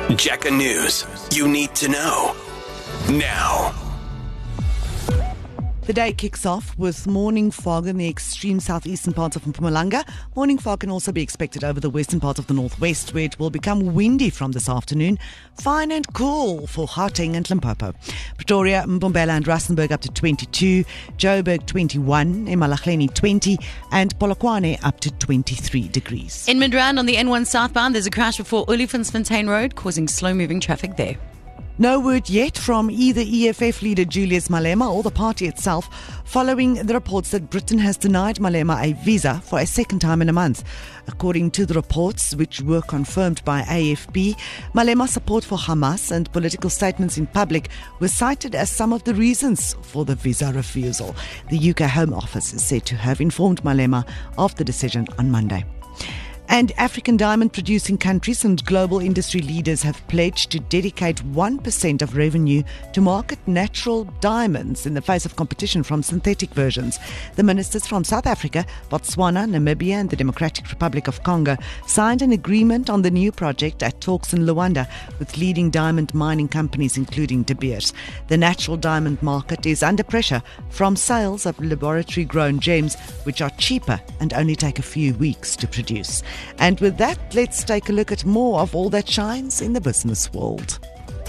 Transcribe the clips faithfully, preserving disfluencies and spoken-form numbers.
Jacker News. You need to know now. The day kicks off with morning fog in the extreme southeastern parts of Mpumalanga. Morning fog can also be expected over the western part of the northwest, where it will become windy from this afternoon. Fine and cool for Gauteng and Limpopo. Pretoria, Mbombela and Rustenburg up to twenty-two, Joburg twenty-one, eMalahleni twenty, and Polokwane up to twenty-three degrees. In Midrand on the N one southbound, there's a crash before Olifantsfontein Road, causing slow-moving traffic there. No word yet from either E F F leader Julius Malema or the party itself following the reports that Britain has denied Malema a visa for a second time in a month. According to the reports, which were confirmed by A F P, Malema's support for Hamas and political statements in public were cited as some of the reasons for the visa refusal. The U K Home Office is said to have informed Malema of the decision on Monday. And African diamond producing countries and global industry leaders have pledged to dedicate one percent of revenue to market natural diamonds in the face of competition from synthetic versions. The ministers from South Africa, Botswana, Namibia and the Democratic Republic of Congo signed an agreement on the new project at talks in Luanda with leading diamond mining companies including De Beers. The natural diamond market is under pressure from sales of laboratory grown gems which are cheaper and only take a few weeks to produce. And with that, let's take a look at more of all that shines in the business world.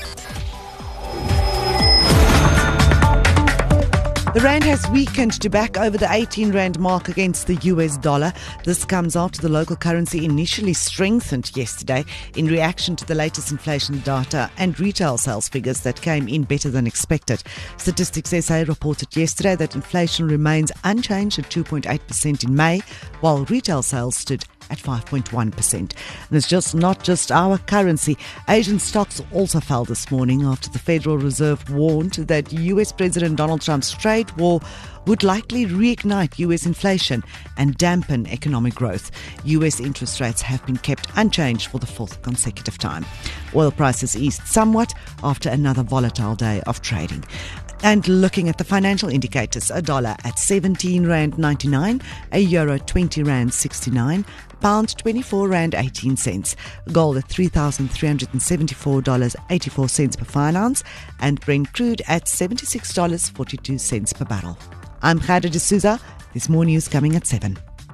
The rand has weakened to back over the eighteen rand mark against the U S dollar. This comes after the local currency initially strengthened yesterday in reaction to the latest inflation data and retail sales figures that came in better than expected. Statistics S A reported yesterday that inflation remains unchanged at two point eight percent in May, while retail sales stood at five point one percent. And it's just not just our currency. Asian stocks also fell this morning after the Federal Reserve warned that U S President Donald Trump's trade war would likely reignite U S inflation and dampen economic growth. U S interest rates have been kept unchanged for the fourth consecutive time. Oil prices eased somewhat after another volatile day of trading. And looking at the financial indicators, a dollar at seventeen rand ninety-nine, a euro twenty rand sixty-nine, pound twenty-four rand eighteen cents, gold at three thousand three hundred seventy-four dollars and eighty-four cents per fine ounce, and Brent crude at seventy-six dollars and forty-two cents per barrel. I'm Khadra D'Souza. There's more news coming at seven.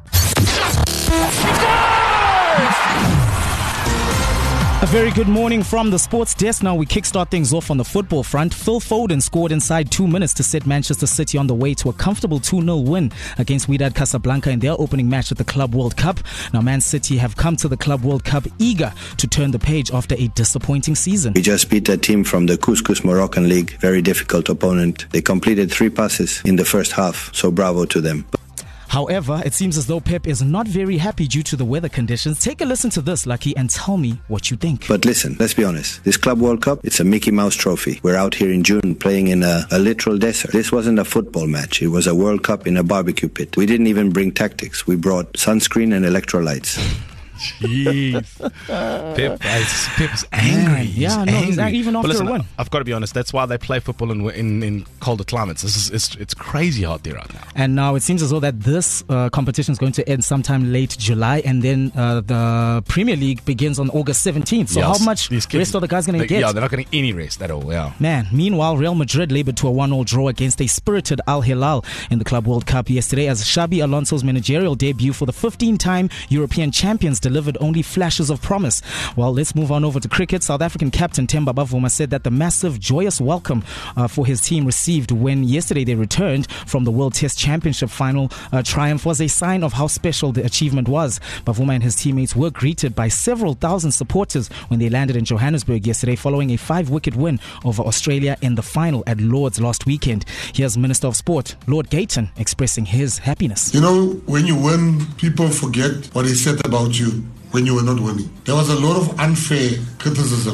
A very good morning from the sports desk. Now we kickstart things off on the football front. Phil Foden scored inside two minutes to set Manchester City on the way to a comfortable two nil win against Wydad Casablanca in their opening match at the Club World Cup. Now Man City have come to the Club World Cup eager to turn the page after a disappointing season. We just beat a team from the Couscous Moroccan League, very difficult opponent. They completed three passes in the first half, so bravo to them. However, it seems as though Pep is not very happy due to the weather conditions. Take a listen to this, Lucky, and tell me what you think. But listen, let's be honest. This Club World Cup, it's a Mickey Mouse trophy. We're out here in June playing in a, a literal desert. This wasn't a football match. It was a World Cup in a barbecue pit. We didn't even bring tactics. We brought sunscreen and electrolytes. Jeez. Pep, Pep's angry. Man, yeah, He's no, angry. he's angry even after listen, a win. I've got to be honest, that's why they play football in in, in colder climates. This is it's, it's crazy out there right now. And now it seems as though that this uh, competition is going to end sometime late July, and then uh, the Premier League begins on August seventeenth. So Yes, how much these kids- rest are the guys going to they- get? Yeah, they're not getting any rest at all. Yeah. Man, meanwhile, Real Madrid labored to a one nil draw against a spirited Al Hilal in the Club World Cup yesterday as Xabi Alonso's managerial debut for the fifteen-time European champions delivered only flashes of promise. Well, let's move on over to cricket. South African captain Themba Bavuma said that the massive, joyous welcome uh, for his team received when yesterday they returned from the World Test Championship final uh, triumph was a sign of how special the achievement was. Bavuma and his teammates were greeted by several thousand supporters when they landed in Johannesburg yesterday following a five-wicket win over Australia in the final at Lord's last weekend. Here's Minister of Sport, Lord Gayton, expressing his happiness. You know, when you win, people forget what they said about you when you were not winning. There was a lot of unfair criticism